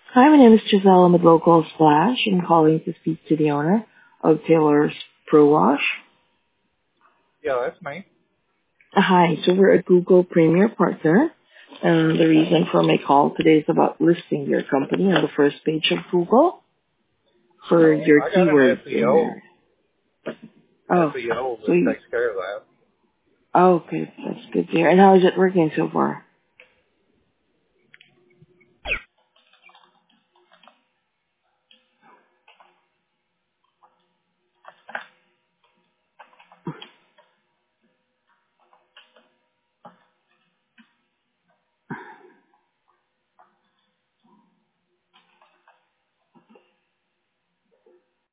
Hi, my name is Giselle. I'm with Local Splash. I'm calling to speak to the owner of Taylor's Pro Wash. Yeah, that's me. Hi, so we're a Google Premier Partner. And the reason for my call today is about listing your company on the first page of Google for Oh, your I got an keywords in SEO there. Oh, SEO so that takes care of that. okay, that's good to hear. And how is it working so far?